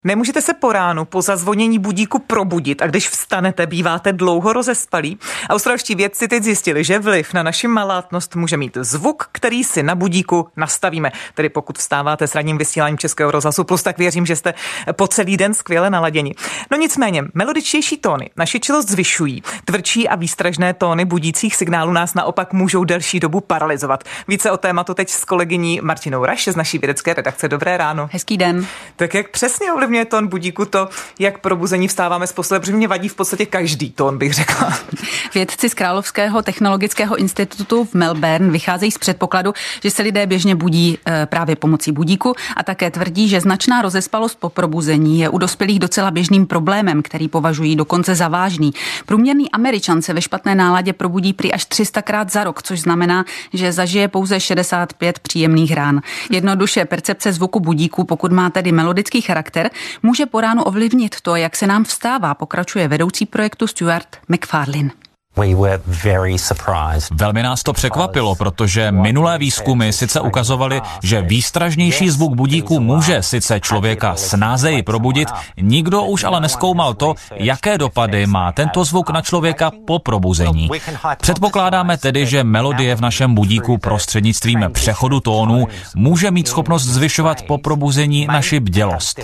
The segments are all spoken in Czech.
Nemůžete se po ránu po zazvonění budíku probudit a když vstanete, býváte dlouho rozespalí. Australští vědci teď zjistili, že vliv na naši malátnost může mít zvuk, který si na budíku nastavíme. Tedy pokud vstáváte s ranním vysíláním Českého rozhlasu Plus, tak věřím, že jste po celý den skvěle naladěni. No nicméně, melodičtější tóny naši čilost zvyšují. Tvrdší a výstražné tóny budících signálů nás naopak můžou delší dobu paralyzovat. Více o tématu teď s kolegyní Martinou Raš z naší vědecké redakce. Dobré ráno. Hezký den. Tak jak přesně ovlivňuje tón budíku to, jak probuzení vstáváme z postele, protože mě vadí v podstatě každý tón, bych řekla. Vědci z Královského technologického institutu v Melbourne vycházejí z předpokladu, že se lidé běžně budí právě pomocí budíku a také tvrdí, že značná rozespalost po probuzení je u dospělých docela běžným problémem, který považují dokonce za vážný. Průměrný Američan se ve špatné náladě probudí prý až 300krát za rok, což znamená, že zažije pouze 65 příjemných rán. Jednoduše percepce zvuku budíku, pokud má tedy melodický charakter, může po ránu ovlivnit to, jak se nám vstává, pokračuje vedoucí projektu Stuart McFarlane. Velmi nás to překvapilo, protože minulé výzkumy sice ukazovaly, že výstražnější zvuk budíku může sice člověka snázeji probudit, nikdo už ale nezkoumal to, jaké dopady má tento zvuk na člověka po probuzení. Předpokládáme tedy, že melodie v našem budíku prostřednictvím přechodu tónů může mít schopnost zvyšovat po probuzení naši bdělost.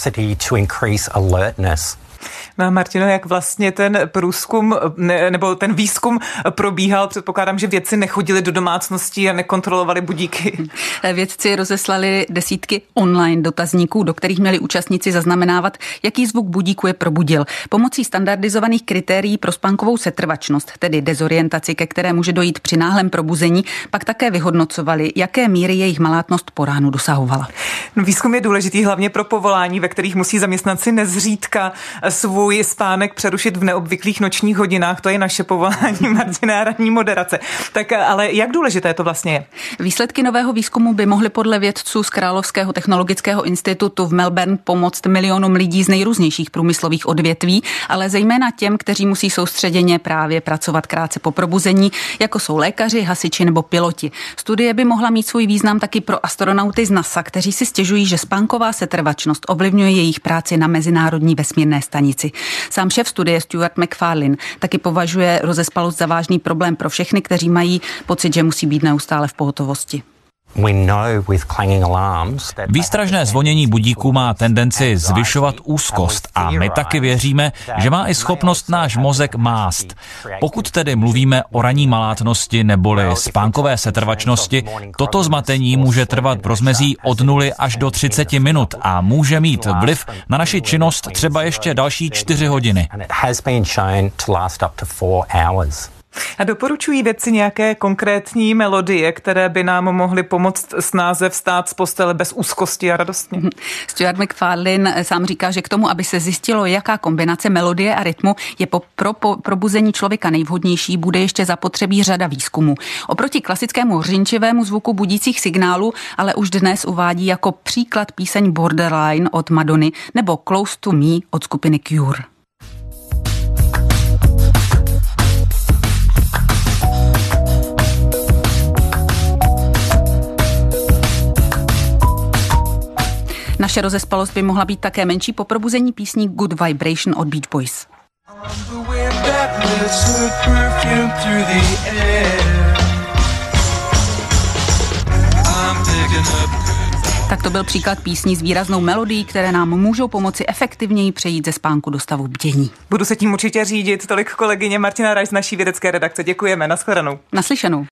No Martino, jak vlastně ten průzkum nebo ten výzkum probíhal? Předpokládám, že vědci nechodili do domácností a nekontrolovali budíky. Vědci rozeslali desítky online dotazníků, do kterých měli účastníci zaznamenávat, jaký zvuk budíku je probudil. Pomocí standardizovaných kritérií pro spánkovou setrvačnost, tedy dezorientaci, ke které může dojít při náhlém probuzení, pak také vyhodnocovali, jaké míry jejich malátnost po ránu dosahovala. No, výzkum je důležitý hlavně pro povolání, ve kterých musí zaměstnanci nezřídka svůj spánek přerušit v neobvyklých nočních hodinách. To je naše povolání, Martina, ranní moderace. Tak ale jak důležité to vlastně je? Výsledky nového výzkumu by mohly podle vědců z Královského technologického institutu v Melbourne pomoct milionům lidí z nejrůznějších průmyslových odvětví, ale zejména těm, kteří musí soustředěně právě pracovat krátce po probuzení, jako jsou lékaři, hasiči nebo piloti. Studie by mohla mít svůj význam taky pro astronauty z NASA, kteří si stěžují, že spánková setrvačnost ovlivňuje jejich práci na mezinárodní vesmírné stanici. Sám šéf studie Stuart McFarlane taky považuje rozespalost za vážný problém pro všechny, kteří mají pocit, že musí být neustále v pohotovosti. Výstražné zvonění budíku má tendenci zvyšovat úzkost a my taky věříme, že má i schopnost náš mozek mást. Pokud tedy mluvíme o ranní malátnosti neboli spánkové setrvačnosti, toto zmatení může trvat v rozmezí od 0 až do 30 minut a může mít vliv na naši činnost třeba ještě další 4 hodiny. A doporučují vědci nějaké konkrétní melodie, které by nám mohly pomoct snáze vstát z postele bez úzkosti a radostně? Stuart McFarlane sám říká, že k tomu, aby se zjistilo, jaká kombinace melodie a rytmu je pro probuzení člověka nejvhodnější, bude ještě zapotřebí řada výzkumů. Oproti klasickému hřinčivému zvuku budících signálů ale už dnes uvádí jako příklad píseň Borderline od Madony nebo Close to Me od skupiny Cure. Naše rozespalost by mohla být také menší po probuzení písní Good Vibration od Beach Boys. Tak to byl příklad písní s výraznou melodií, které nám můžou pomoci efektivněji přejít ze spánku do stavu bdění. Budu se tím určitě řídit. Tolik kolegyně Martina Raš z naší vědecké redakce. Děkujeme. Nashledanou. Naslyšenou.